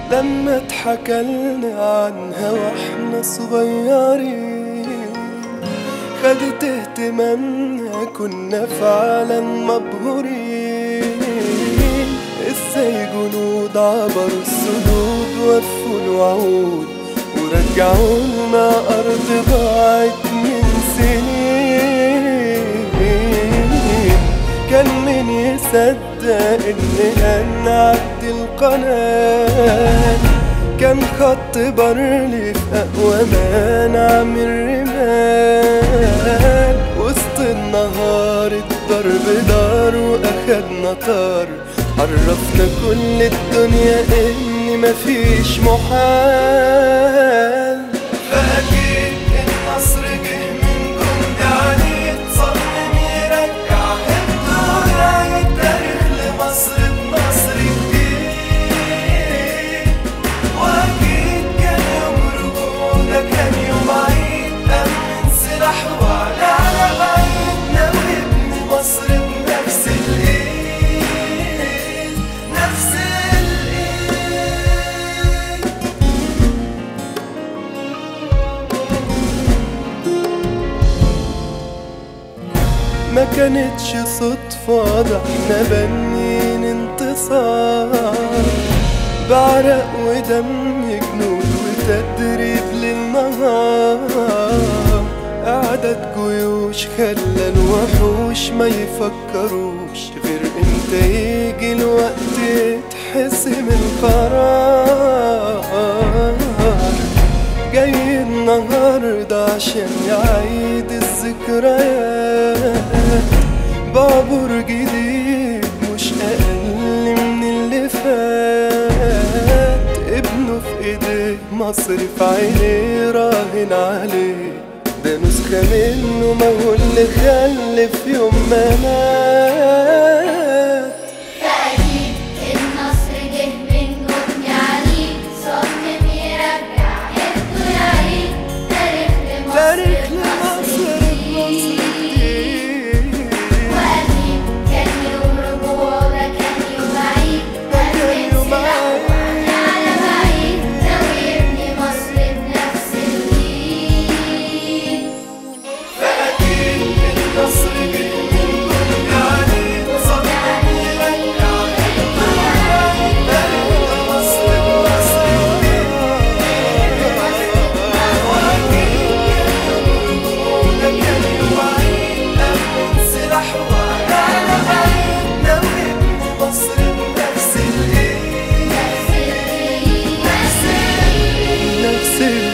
لما اتحكلنا عنها واحنا صغيرين خدت اهتمامنا، كنا فعلا مبهورين. ازاي جنود عبروا السدود وفوا الوعود ورجعوا لنا أرض ضاعت من سنين. كان من يصدق إننا نعدي القناة، كان خط برلي في أقوى ما نعمل رمال. وسط النهار الضرب دار وأخدنا طار، عرفنا كل الدنيا إن مفيش محال. فأكيد النصر جه من جند عنيد صمم يرجع الدنيا التاريخ لمصر بنصر جديد. وأكيد كان يوم رجوعنا، كان يوم عيد أمن سلاح وعلى بعيدنا وابن مصر بنفس الإيد، نفس الإيد. ما كانتش صدفة، ده احنا بنين انتصار بعرق ودم جنود وتدريب للنهار. أعداد جيوش خلى الوحوش ما يفكروش غير امتى يجي الوقت يتحسم القرار. جاي النهاردة عشان يعيد الذكريات بعبور جديد مش أقل من اللي فات. ابنه في ايديه، مصر في عينيه، راهن عليه. ده نسخة منه، ما هو اللي خلف يوم ما مات. فأكيد النصر جه من جند عنيد صمم يرجع ابنه يعيد تاريخ لمصر جديد. وأكيد كان يوم رجوعنا، كان يوم عيد أمن سلاح على بعيد لو يبني مصر بنفس الإيد. فأكيد النصر جه من جند عنيد صمم يرجع تاريخ لمصر بنصر جديد. وأكيد كان يوم رجوعنا، كان يوم عيد أمن سلاح وعلى بعيدنا وابن مصر بنفس الإيد، نفس الإيد.